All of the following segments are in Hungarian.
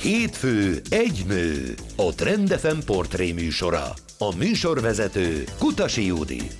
Hétfő egy nő, a Trend FM portré műsora. A műsorvezető Kutasi Judit.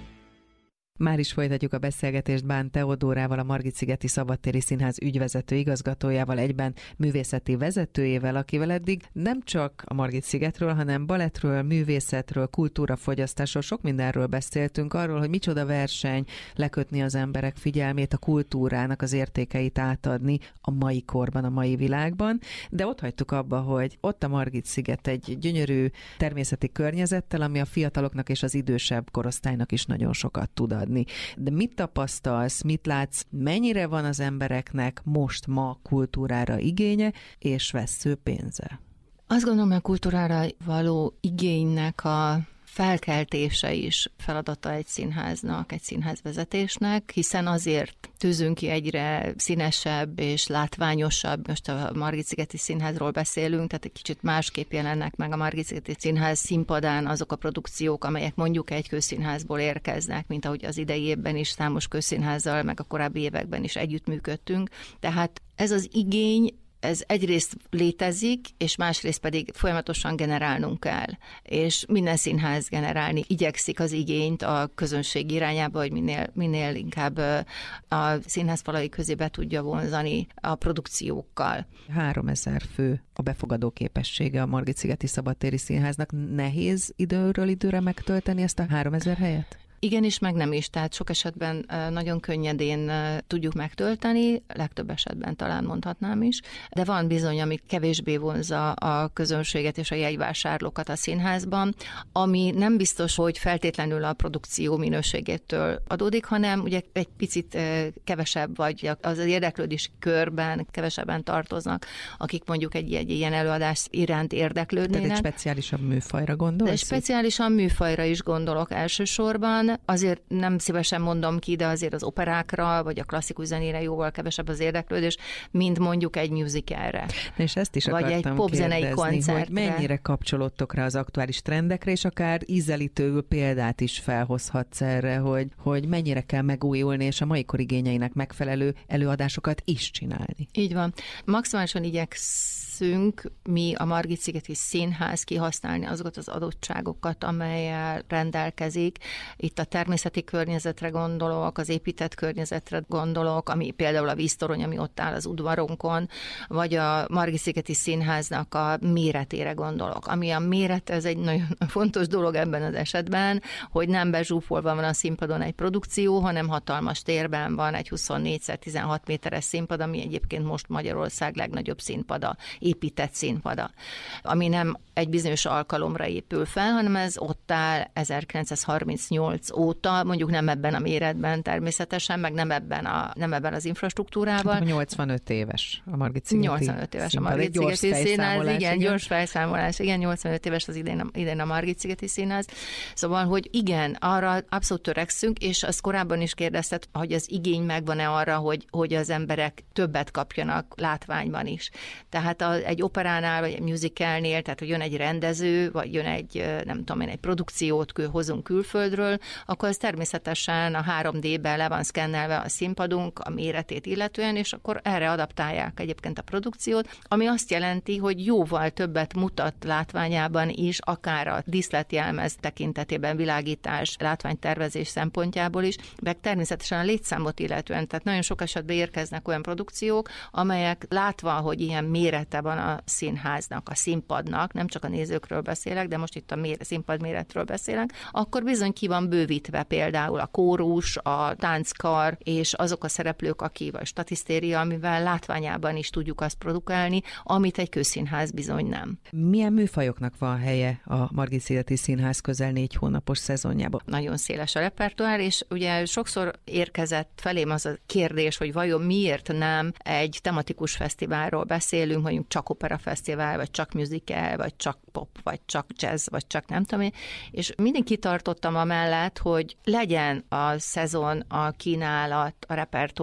Már is folytatjuk a beszélgetést Bán Teodórával, a Margitszigeti Szabadtéri Színház ügyvezető igazgatójával, egyben művészeti vezetőjével, akivel eddig nem csak a Margitszigetről, hanem balettről, művészetről, kultúrafogyasztásról, sok mindenről beszéltünk, arról, hogy micsoda verseny lekötni az emberek figyelmét, a kultúrának az értékeit átadni a mai korban, a mai világban, de ott hagytuk abba, hogy ott a Margitsziget egy gyönyörű természeti környezettel, ami a fiataloknak és az idősebb korosztálynak is nagyon sokat tud adni. De mit tapasztalsz, mit látsz, mennyire van az embereknek most ma kultúrára igénye és vessző pénze? Azt gondolom, hogy a kultúrára való igénynek a felkeltése is feladata egy színháznak, egy színházvezetésnek, hiszen azért tűzünk ki egyre színesebb és látványosabb, most a Margitszigeti Színházról beszélünk, tehát egy kicsit másképp jelennek meg a Margitszigeti Színház színpadán azok a produkciók, amelyek mondjuk egy közszínházból érkeznek, mint ahogy az idei évben is számos közszínházzal, meg a korábbi években is együttműködtünk. Tehát ez az igény, ez egyrészt létezik, és másrészt pedig folyamatosan generálnunk kell. És minden színház generálni igyekszik az igényt a közönség irányába, hogy minél inkább a színház falai közé be tudja vonzani a produkciókkal. 3000 fő a befogadó képessége a Margitszigeti Szabadtéri Színháznak. Nehéz időről időre megtölteni ezt a 3000 helyet? Igen is, meg nem is, tehát sok esetben nagyon könnyedén tudjuk megtölteni, legtöbb esetben talán mondhatnám is, de van bizony, ami kevésbé vonzza a közönséget és a jegyvásárlókat a színházban, ami nem biztos, hogy feltétlenül a produkció minőségétől adódik, hanem ugye egy picit kevesebb, vagy az érdeklődési körben kevesebben tartoznak, akik mondjuk egy ilyen előadás iránt érdeklődnének. Tehát egy speciálisabb műfajra gondolsz? De speciálisan műfajra is gondolok elsősorban. Azért nem szívesen mondom ki, de azért az operákra, vagy a klasszikus zenére jóval kevesebb az érdeklődés, mint mondjuk egy musicalre. És ezt is vagy akartam egy popzenei koncertre. Hogy mennyire kapcsolódtok rá az aktuális trendekre, és akár ízelítő példát is felhozhatsz erre, hogy mennyire kell megújulni, és a mai kor igényeinek megfelelő előadásokat is csinálni. Így van. Maximálisan igyekszünk mi a Margitszigeti Színház kihasználni azokat az adottságokat, amellyel rendelkezik. Itt a természeti környezetre gondolok, az épített környezetre gondolok, ami például a víztorony, ami ott áll az udvarunkon, vagy a Margitszigeti Színháznak a méretére gondolok. Ami a méret, ez egy nagyon fontos dolog ebben az esetben, hogy nem bezsúfolva van a színpadon egy produkció, hanem hatalmas térben van egy 24x16 méteres színpad, ami egyébként most Magyarország legnagyobb színpada, épített színpada, ami nem egy bizonyos alkalomra épül fel, hanem ez ott áll 1938 óta, mondjuk nem ebben a méretben természetesen, meg nem ebben az infrastruktúrával. Hát 85 éves a Margitszigeti 85 éves a Margitszigeti Színház, igen, gyors felszámolás, igen, 85 éves az idén a Margitszigeti Színház. Szóval, hogy igen, arra abszolút törekszünk, és azt korábban is kérdezted, hogy az igény megvan-e arra, hogy az emberek többet kapjanak látványban is. Tehát egy operánál, vagy egy musicalnél, tehát hogy jön egy rendező, vagy jön egy, nem tudom én, egy produkciót hozunk külföldről, akkor az természetesen a 3D-ben le van szkennelve a színpadunk, a méretét illetően, és akkor erre adaptálják egyébként a produkciót, ami azt jelenti, hogy jóval többet mutat látványában is, akár a díszletjelmez tekintetében, világítás, látványtervezés szempontjából is, meg természetesen a létszámot illetően, tehát nagyon sok esetben érkeznek olyan produkciók, amelyek látva, hogy ilyen mérete van a színháznak, a színpadnak, nem csak a nézőkről beszélek, de most itt a színpad méretről beszélek, akkor bizony ki van bővítve például a kórus, a tánckar, és azok a szereplők, vagy statisztéria, amivel látványában is tudjuk azt produkálni, amit egy közszínház bizony nem. Milyen műfajoknak van helye a Margitszigeti Színház közel 4 hónapos szezonjában? Nagyon széles a repertoár, és ugye sokszor érkezett felém az a kérdés, hogy vajon miért nem egy tematikus fesztiválról beszélünk, mondjuk csak operafesztivál, vagy csak musical, vagy csak pop, vagy csak jazz, vagy csak nem tudom én, és mindig kitartottam amellett, hogy legyen a szezon, a kínálat, a repertoár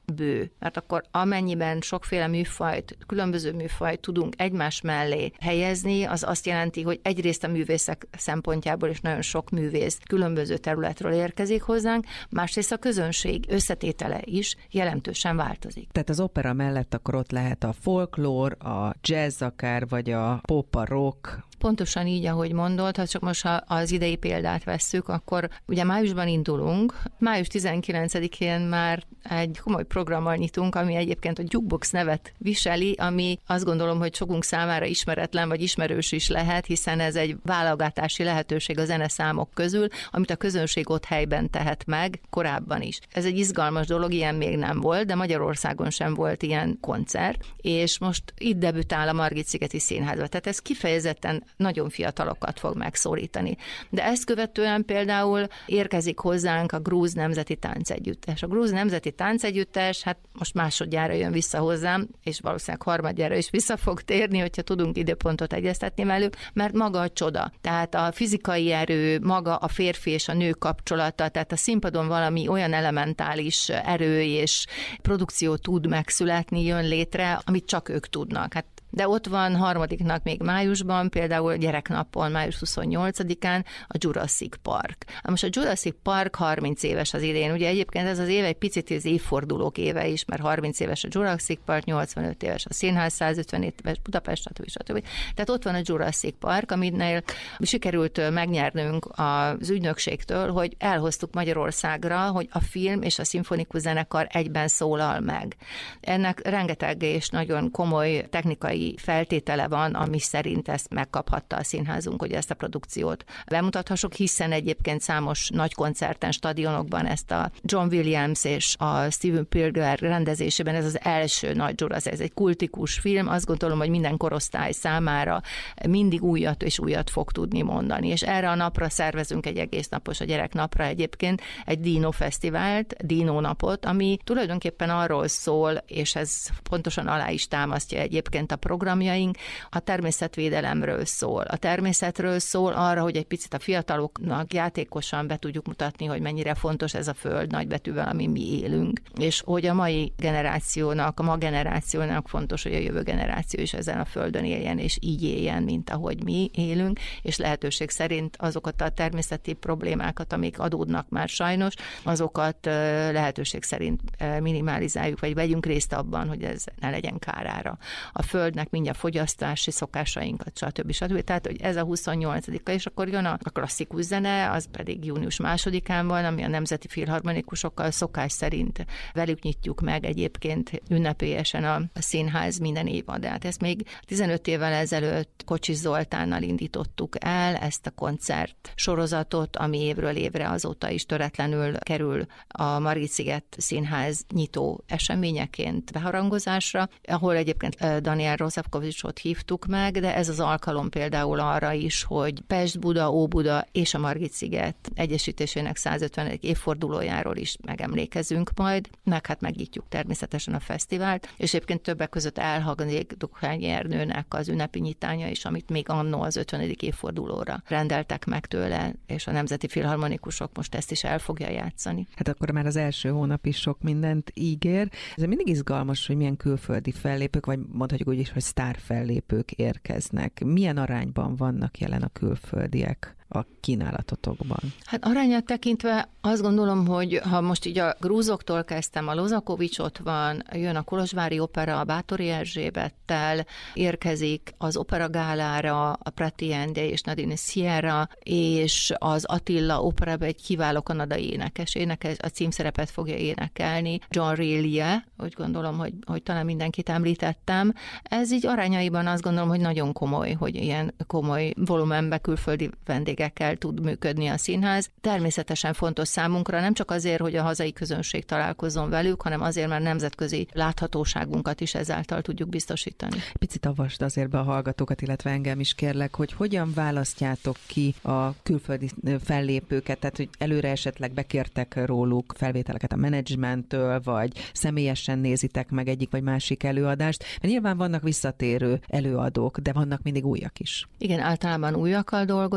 bő, mert akkor amennyiben sokféle műfajt, különböző műfajt tudunk egymás mellé helyezni, az azt jelenti, hogy egyrészt a művészek szempontjából is nagyon sok művész különböző területről érkezik hozzánk, másrészt a közönség összetétele is jelentősen változik. Tehát az opera mellett akkor ott lehet a folklór, a jazz akár, vagy a pop, a rock. Pontosan így, ahogy mondod, ha csak most az idei példát vesszük, akkor ugye májusban indulunk, május 19-én már egy komoly programmal nyitunk, ami egyébként a Jukebox nevet viseli, ami azt gondolom, hogy sokunk számára ismeretlen vagy ismerős is lehet, hiszen ez egy válogatási lehetőség a zeneszámok közül, amit a közönség ott helyben tehet meg korábban is. Ez egy izgalmas dolog, ilyen még nem volt, de Magyarországon sem volt ilyen koncert, és most itt debütál a Margit-szigeti Színházba. Tehát ez kifejezetten nagyon fiatalokat fog megszólítani. De ezt követően például érkezik hozzánk a Grúz Nemzeti Táncegyüttes. A Grúz Nemzeti Táncegyüttes, hát most másodjára jön vissza hozzám, és valószínűleg harmadjára is vissza fog térni, hogyha tudunk időpontot egyeztetni velük, mert maga a csoda. Tehát a fizikai erő, maga a férfi és a nő kapcsolata, tehát a színpadon valami olyan elementális erő és produkció tud megszületni, jön létre, amit csak ők tudnak. Hát de ott van harmadiknak még májusban, például gyereknapon, május 28-án a Jurassic Park. Most a Jurassic Park 30 éves az idén. Ugye egyébként ez az év egy picit az évfordulók éve is, mert 30 éves a Jurassic Park, 85 éves a Színház, 150 éves Budapest, stb. Tehát ott van a Jurassic Park, aminél sikerült megnyernünk az ügynökségtől, hogy elhoztuk Magyarországra, hogy a film és a szimfonikus zenekar egyben szólal meg. Ennek rengeteg és nagyon komoly technikai feltétele van, ami szerint ezt megkaphatta a színházunk, hogy ezt a produkciót bemutathassuk, hiszen egyébként számos nagy koncerten, stadionokban ezt a John Williams és a Steven Spielberg rendezésében ez az első nagy Jurassic, ez egy kultikus film, azt gondolom, hogy minden korosztály számára mindig újat és újat fog tudni mondani, és erre a napra szervezünk egy egész napos, a gyereknapra egyébként egy Dino Fesztivált, Dino napot, ami tulajdonképpen arról szól, és ez pontosan alá is támasztja egyébként a programjaink, a természetvédelemről szól. A természetről szól arra, hogy egy picit a fiataloknak játékosan be tudjuk mutatni, hogy mennyire fontos ez a föld nagybetűvel, amin mi élünk. És hogy a mai generációnak, a ma generációnak fontos, hogy a jövő generáció is ezen a földön éljen, és így éljen, mint ahogy mi élünk, és lehetőség szerint azokat a természeti problémákat, amik adódnak már sajnos, azokat lehetőség szerint minimalizáljuk, vagy vegyünk részt abban, hogy ez ne legyen kárára a földnek, mindjárt fogyasztási szokásainkat, stb. Tehát, hogy ez a 28-a, és akkor jön a klasszikus zene, az pedig június 2-án van, ami a Nemzeti Filharmonikusokkal szokás szerint velük nyitjuk meg egyébként ünnepélyesen a színház minden évadát. Ezt még 15 évvel ezelőtt Kocsis Zoltánnal indítottuk el ezt a koncert sorozatot, ami évről évre azóta is töretlenül kerül a Margit-sziget Színház nyitó eseményeként beharangozásra, ahol egyébként Daniel Rozsavkovicsot hívtuk meg, de ez az alkalom például arra is, hogy Pest, Buda, Óbuda és a Margit-sziget egyesítésének 150. évfordulójáról is megemlékezünk majd, meg hát megnyitjuk természetesen a fesztivált, és egyébként többek között elhangzik Dukhányi Ernőnek az ünnepi nyitánya is, amit még annó az 50. évfordulóra rendeltek meg tőle, és a Nemzeti Filharmonikusok most ezt is el fogja játszani. Hát akkor már az első hónap is sok mindent ígér. Ez mindig izgalmas, hogy milyen külföldi fellépők, vagy mondhatjuk úgy is, hogy sztárfellépők érkeznek. Milyen arányban vannak jelen a külföldiek a kínálatotokban? Hát arányát tekintve azt gondolom, hogy ha most így a grúzoktól kezdtem, a Lozakovics ott van, jön a Kolozsvári Opera, a Báthori Erzsébettel, érkezik az operagálára a Prati Ende és Nadine Sierra, és az Attila Operában egy kiváló kanadai énekes, a címszerepet fogja énekelni, John Rillie, úgy gondolom, hogy talán mindenkit említettem. Ez így arányaiban azt gondolom, hogy nagyon komoly, hogy ilyen komoly volumenbe külföldi vendégekkel tud működni a színház. Természetesen fontos számunkra, nem csak azért, hogy a hazai közönség találkozzon velük, hanem azért, mert nemzetközi láthatóságunkat is ezáltal tudjuk biztosítani. Picit avasd azért be a hallgatókat, illetve engem is kérlek, hogy hogyan választjátok ki a külföldi fellépőket, tehát hogy előre esetleg bekértek róluk felvételeket a menedzsmenttől, vagy személyesen nézitek meg egyik vagy másik előadást, mert nyilván vannak visszatérő előadók, de vannak mindig újak is. Igen, általában újakkal dolgozunk, igen,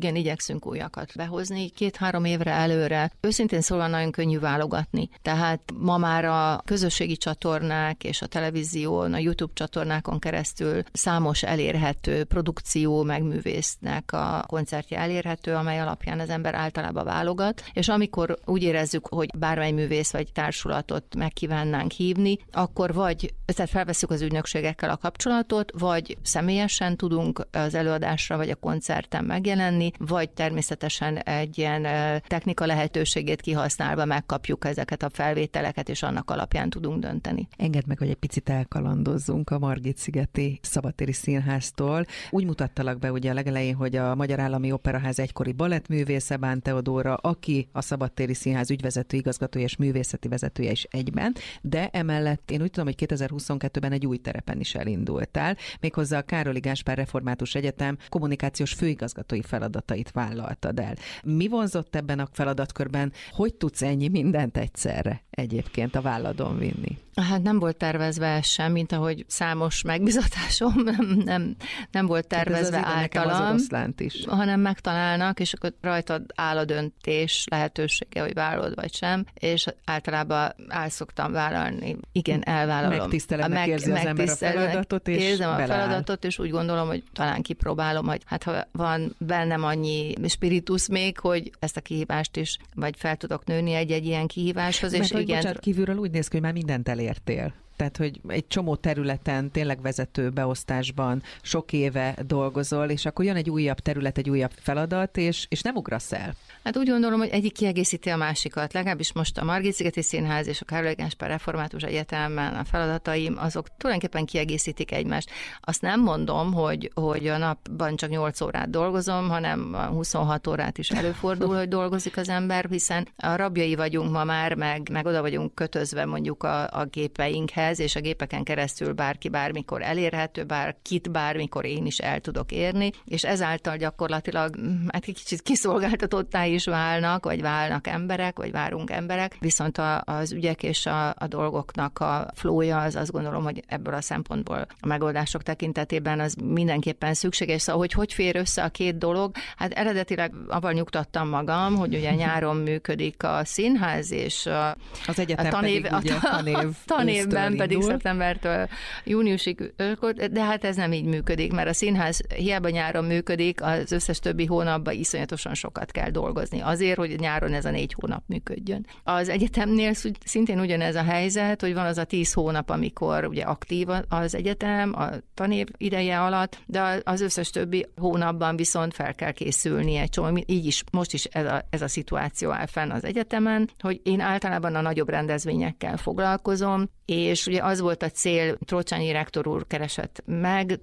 igen, igyekszünk újakat behozni, 2-3 évre előre. Őszintén szólva nagyon könnyű válogatni. Tehát ma már a közösségi csatornák és a televízión, a YouTube csatornákon keresztül számos elérhető produkció, megművésznek a koncertje elérhető, amely alapján az ember általában válogat, és amikor úgy érezzük, hogy bármely művész vagy társulatot megkívánnánk hívni, akkor vagy felveszünk az ügynökségekkel a kapcsolatot, vagy személyesen tudunk az előadásra vagy a koncerten megjelenni, vagy természetesen egy ilyen technika lehetőségét kihasználva megkapjuk ezeket a felvételeket, és annak alapján tudunk dönteni. Engedd meg, hogy egy picit elkalandozzunk a Margitszigeti Szabadtéri Színháztól. Úgy mutattalak be ugye a legelején, hogy a Magyar Állami Operaház egykori balettművésze Bán Teodóra, aki a Szabadtéri Színház ügyvezető igazgatója és művészeti vezetője is egyben, de emellett én úgy tudom, hogy 2022-ben egy új terepen is elindultál, méghozzá a Károli Gáspár Református Egyetem kommunikációs főigazgatói feladatait vállaltad el. Mi vonzott ebben a feladatkörben? Hogy tudsz ennyi mindent egyszerre egyébként a válladon vinni? Hát nem volt tervezve ez sem, mint ahogy számos megbizatásom nem volt tervezve általam, is. hanem megtalálnak, és akkor rajtad áll a döntés lehetősége, hogy vállalod vagy sem, és általában el szoktam vállalni. Igen, elvállalom. Megtiszteletnek érzi az ember a feladatot, és érzem beleáll. A feladatot, és úgy gondolom, hogy talán kipróbálom, hogy hát ha van bennem annyi spiritus még, hogy ezt a kihívást is, vagy fel tudok nőni egy ilyen kihíváshoz, mert és igen. Bocsánat, kívülről úgy néz ki, hogy már mindent elértél. Tehát, hogy egy csomó területen, tényleg vezető beosztásban sok éve dolgozol, és akkor jön egy újabb terület, egy újabb feladat, és nem ugrasz el. Hát úgy gondolom, hogy egyik kiegészíti a másikat. Legalábbis most a Margitszigeti Színház és a Károli Gáspár Református Egyetemen a feladataim, azok tulajdonképpen kiegészítik egymást. Azt nem mondom, hogy a napban csak 8 órát dolgozom, hanem 26 órát is előfordul, hogy dolgozik az ember, hiszen a rabjai vagyunk ma már, meg oda vagyunk kötözve mondjuk a gépeinkhez, és a gépeken keresztül bárki bármikor elérhető, bárkit bármikor én is el tudok érni, és ezáltal gyakorlatilag hát kicsit kiszolgáltatottá is válnak, vagy válnak emberek, vagy várunk emberek, viszont az ügyek és a dolgoknak a flója, az azt gondolom, hogy ebből a szempontból a megoldások tekintetében az mindenképpen szükséges. Szóval, hogy fér össze a két dolog, hát eredetileg avval nyugtattam magam, hogy ugye nyáron működik a színház, és az egyetem tanévben pedig szeptembertől júniusig, de hát ez nem így működik, mert a színház hiába nyáron működik, az összes többi hónapban iszonyatosan sokat kell dolgozni azért, hogy nyáron ez a 4 hónap működjön. Az egyetemnél szintén ugyanez a helyzet, hogy van az a 10 hónap, amikor ugye aktív az egyetem a tanév ideje alatt, de az összes többi hónapban viszont fel kell készülni egy csomó. Így is, most is ez a szituáció áll fenn az egyetemen, hogy én általában a nagyobb rendezvényekkel foglalkozom, és ugye az volt a cél, Trócsányi rektor úr keresett meg,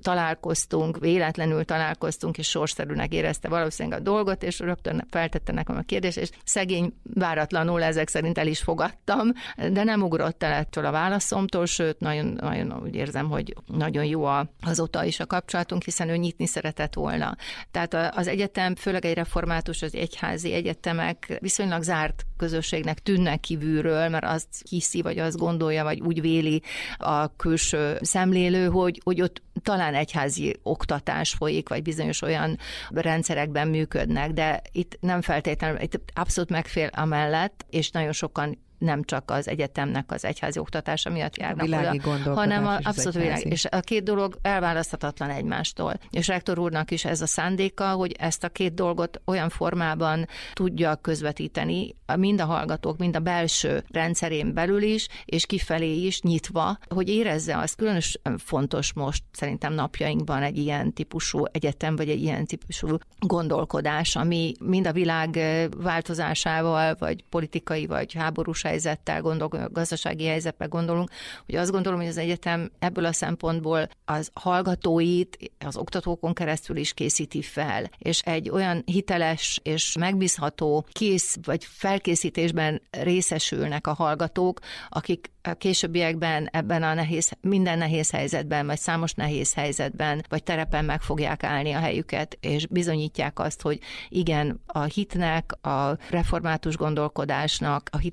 véletlenül találkoztunk, és sorszerűnek érezte valószínűleg a dolgot, és rögtön feltette nekem a kérdést, és szegény váratlanul ezek szerint el is fogadtam, de nem ugrott el ettől a válaszomtól, sőt, nagyon, nagyon úgy érzem, hogy nagyon jó azóta is a kapcsolatunk, hiszen ő nyitni szeretett volna. Tehát az egyetem, főleg egy református, az egyházi egyetemek viszonylag zárt közösségnek tűnnek kívülről, mert azt hiszi, vagy azt gondolja, vagy úgy véli a külső szemlélő, hogy ott talán egyházi oktatás folyik, vagy bizonyos olyan rendszerekben működnek, de itt nem feltétlenül, itt abszolút megfél amellett, és nagyon sokan nem csak az egyetemnek az egyházi oktatása miatt járnak oda, hanem abszolút világ. És a két dolog elválaszthatatlan egymástól. És rektor úrnak is ez a szándéka, hogy ezt a két dolgot olyan formában tudja közvetíteni, mind a hallgatók, mind a belső rendszerén belül is, és kifelé is nyitva, hogy érezze azt. Különösen fontos most szerintem napjainkban egy ilyen típusú egyetem, vagy egy ilyen típusú gondolkodás, ami mind a világ változásával, vagy politikai, vagy háborús helyzettel gondolunk, gazdasági helyzetben gondolunk, hogy azt gondolom, hogy az egyetem ebből a szempontból az hallgatóit az oktatókon keresztül is készíti fel, és egy olyan hiteles és megbízható kész vagy felkészítésben részesülnek a hallgatók, akik a későbbiekben ebben a minden nehéz helyzetben, vagy számos nehéz helyzetben, vagy terepen meg fogják állni a helyüket, és bizonyítják azt, hogy igen, a hitnek, a református gondolkodásnak a hitelessége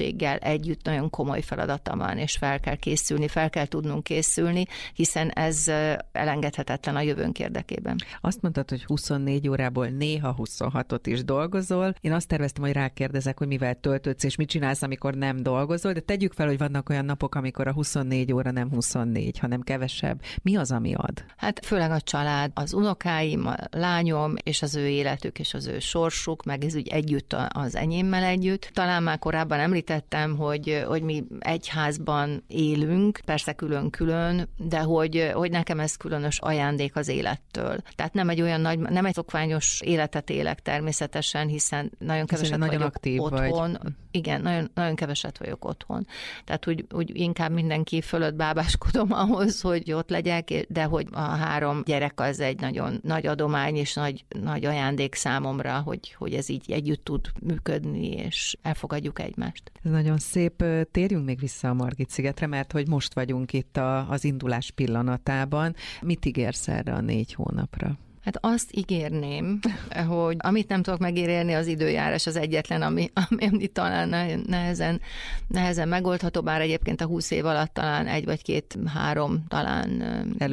közönséggel együtt nagyon komoly feladata van, és fel kell tudnunk készülni, hiszen ez elengedhetetlen a jövőnk érdekében. Azt mondtad, hogy 24 órából néha 26-ot is dolgozol. Én azt terveztem, hogy rákérdezek, hogy mivel töltődsz, és mit csinálsz, amikor nem dolgozol, de tegyük fel, hogy vannak olyan napok, amikor a 24 óra nem 24, hanem kevesebb. Mi az, ami ad? Hát főleg a család, az unokáim, a lányom, és az ő életük, és az ő sorsuk, meg ez úgy együtt az enyémmel együtt. Talán már korábban említettem, hogy mi egy házban élünk, persze külön-külön, de hogy nekem ez különös ajándék az élettől. Tehát nem egy szokványos életet élek természetesen, hiszen nagyon keveset vagyok aktív otthon. Vagy. Igen, nagyon keveset vagyok otthon. Tehát úgy inkább mindenki fölött bábáskodom ahhoz, hogy ott legyek, de hogy a 3 gyerek az egy nagyon nagy adomány és nagy ajándék számomra, hogy ez így együtt tud működni, és elfogadjuk egymást. Ez nagyon szép. Térjünk még vissza a Margit-szigetre, mert hogy most vagyunk itt az indulás pillanatában. Mit ígérsz erre a 4 hónapra? Hát azt ígérném, hogy amit nem tudok megérni, az időjárás az egyetlen, ami talán nehezen megoldható, bár egyébként a 20 év alatt talán 1 vagy 2-3 talán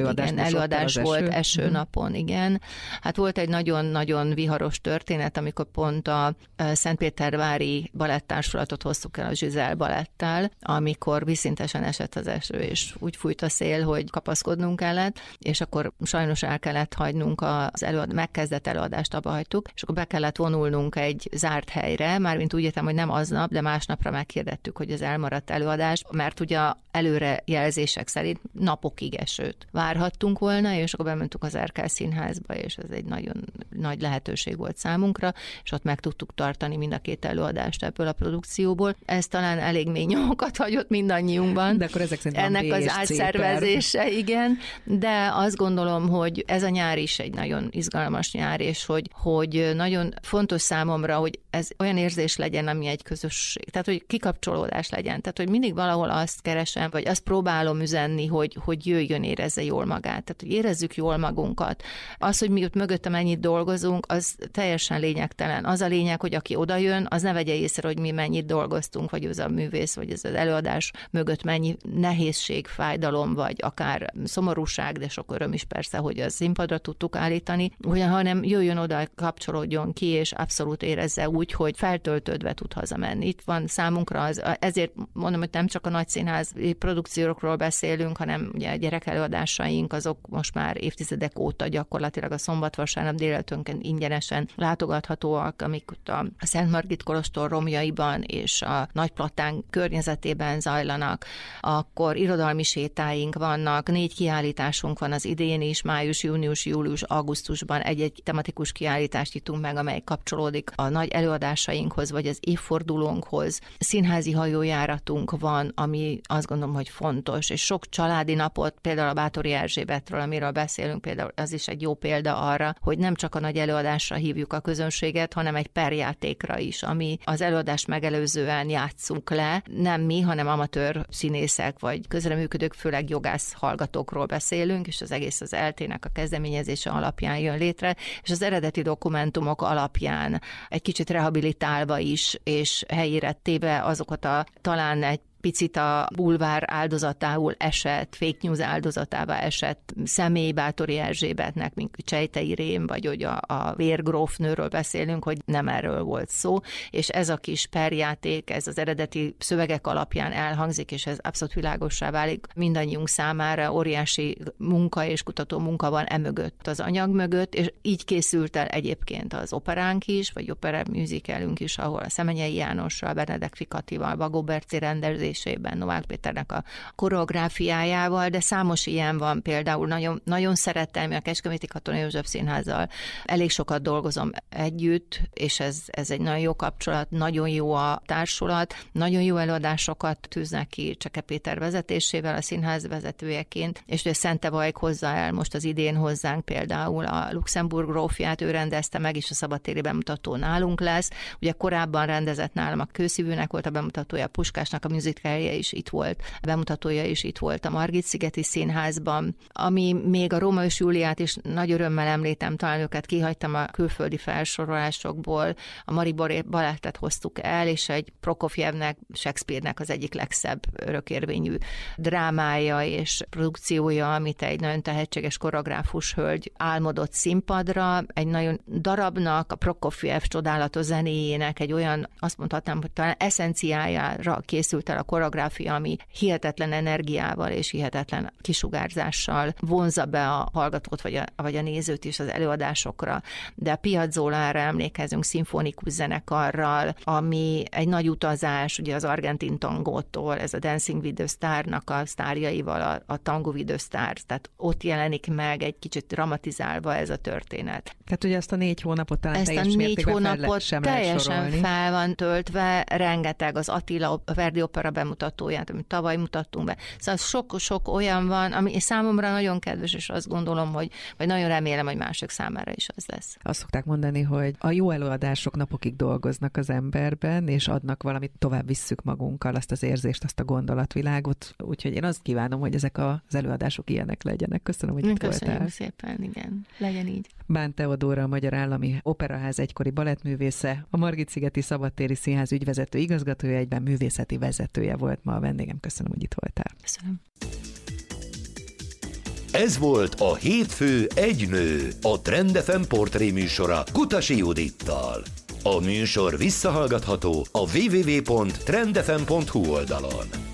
előadás volt eső napon, igen. Hát volt egy nagyon-nagyon viharos történet, amikor pont a Szentpétervári balettársulatot hoztuk el a Zsizel balettel, amikor vízszintesen esett az eső, és úgy fújt a szél, hogy kapaszkodnunk kellett, és akkor sajnos el kellett hagynunk megkezdett előadást abba hagytuk, és akkor be kellett vonulnunk egy zárt helyre, mármint úgy értem, hogy nem aznap, de másnapra meghirdettük, hogy az elmaradt előadás, mert ugye előrejelzések szerint napokig esőt várhattunk volna, és akkor bementünk az Erkel Színházba, és ez egy nagyon nagy lehetőség volt számunkra, és ott meg tudtuk tartani mind a 2 előadást ebből a produkcióból. Ez talán elég mély nyomokat hagyott mindannyiunkban. De akkor ezek szerint ennek az átszervezése, igen, de azt gondolom, hogy ez a nyár is egy nagyon izgalmas nyár, és hogy nagyon fontos számomra, hogy ez olyan érzés legyen, ami egy közösség. Tehát, hogy kikapcsolódás legyen. Tehát, hogy mindig valahol azt keresem, vagy azt próbálom üzenni, hogy jöjjön, érezze jól magát. Tehát, hogy érezzük jól magunkat. Az, hogy mi ott mögöttem ennyit dolgozunk, az teljesen lényegtelen. Az a lényeg, hogy aki odajön, az ne vegye észre, hogy mi mennyit dolgoztunk, vagy az a művész, vagy ez az előadás mögött mennyi nehézség, fájdalom, vagy akár szomorúság, de sok öröm is persze, hogy a színpadra tudtuk állítani, hanem jöjjön oda, kapcsolódjon ki, és abszolút érezze úgy, hogy feltöltődve tud hazamenni. Itt van számunkra ezért mondom, hogy nem csak a nagyszínház produkciókról beszélünk, hanem ugye a gyerekelőadásaink, azok most már évtizedek óta gyakorlatilag a szombat-vasárnap délelőttönként ingyenesen látogathatóak, amik a Szent Margit kolostor romjaiban és a Nagyplatán környezetében zajlanak. Akkor irodalmi sétáink vannak, 4 kiállításunk van az idén is, május, június, július, augusztusban egy tematikus kiállítást nyitunk meg, amely kapcsolódik a nagy előadásainkhoz, vagy az évfordulónkhoz. Színházi hajójáratunk van, ami azt gondolom, hogy fontos, és sok családi napot, például a Báthori Erzsébetről, amiről beszélünk, például az is egy jó példa arra, hogy nem csak a nagy előadásra hívjuk a közönséget, hanem egy perjátékra is, ami az előadást megelőzően játszunk le, nem mi, hanem amatőr színészek, vagy közreműködők, főleg jogász hallgatókról beszélünk, és az egész az ELTE-nek a kezdeményezése alapján jön létre, és az eredeti dokumentumok alapján egy kicsit rehabilitálva is, és helyére téve azokat talán egy picit a bulvár áldozatául esett, fake news áldozatává esett személy Báthori Erzsébetnek, mint Csejtei Rém, vagy hogy a vérgrófnőről beszélünk, hogy nem erről volt szó, és ez a kis perjáték, ez az eredeti szövegek alapján elhangzik, és ez abszolút világossá válik mindannyiunk számára, óriási munka és kutató munka van emögött, az anyag mögött, és így készült el egyébként az operánk is, vagy opera musicalünk is, ahol a Szemenyei Jánossal, Benedek Fikatival, Bagó Berci rendezésében, Novák Péternek a koreográfiájával, de számos ilyen van, például nagyon szeretem, a Kecskeméti Katona József Színházzal elég sokat dolgozom együtt, és ez egy nagyon jó kapcsolat, nagyon jó a társulat, nagyon jó előadásokat tűznek ki Cseke Péter vezetésével, a színház vezetőjeként, és ugye Szente Vajk hozza el most az idén hozzánk például a Luxemburg grófját, ő rendezte meg, és a szabadtéri bemutató nálunk lesz. Ugye korábban rendezett nálam a Kőszívűnek volt a bemutatója, a Puskásnak a musical titkárja is itt volt, bemutatója is itt volt a Margit-szigeti Színházban, ami még a Róma és Júliát is nagy örömmel említem, talán őket kihagytam a külföldi felsorolásokból, a Maribor balettet hoztuk el, és egy Prokofjevnek, Shakespeare-nek az egyik legszebb örökérvényű drámája és produkciója, amit egy nagyon tehetséges koreográfus hölgy álmodott színpadra, egy nagyon darabnak, a Prokofjev csodálatos zenéjének egy olyan, azt mondhatnám, hogy talán eszenciájára készült el a koreográfia, ami hihetetlen energiával és hihetetlen kisugárzással vonzza be a hallgatót vagy a nézőt is az előadásokra. De a Piazzolára emlékezünk, szimfonikus zenekarral, ami egy nagy utazás, ugye az argentin tangótól, ez a Dancing with the Star-nak a sztárjaival, a Tango with the Stars, tehát ott jelenik meg egy kicsit dramatizálva ez a történet. Tehát ugye ezt a 4 hónapot talán teljes mértékben teljesen fel van töltve, rengeteg az Attila, a Verdi Opera bemutatóját, amit tavaly mutattunk be. Szóval sok-sok olyan van, ami számomra nagyon kedves, és azt gondolom, vagy nagyon remélem, hogy mások számára is az lesz. Azt szokták mondani, hogy a jó előadások napokig dolgoznak az emberben, és adnak valamit, tovább visszük magunkkal, azt az érzést, azt a gondolatvilágot. Úgyhogy én azt kívánom, hogy ezek az előadások ilyenek legyenek. Köszönöm, hogy itt voltál. Köszönjük szépen, igen. Legyen így. Bán Teodóra, a Magyar Állami Operaház egykori balettművésze, a Margit-szigeti Szabadtéri Színház ügyvezető igazgatója, egyben művészeti vezetője volt ma a vendégem. Köszönöm, hogy itt voltál. Köszönöm. Ez volt a Hétfő egy nő, a Trend FM portré műsora Kutasi Judittal. A műsor visszahallgatható a www.trendfm.hu oldalon.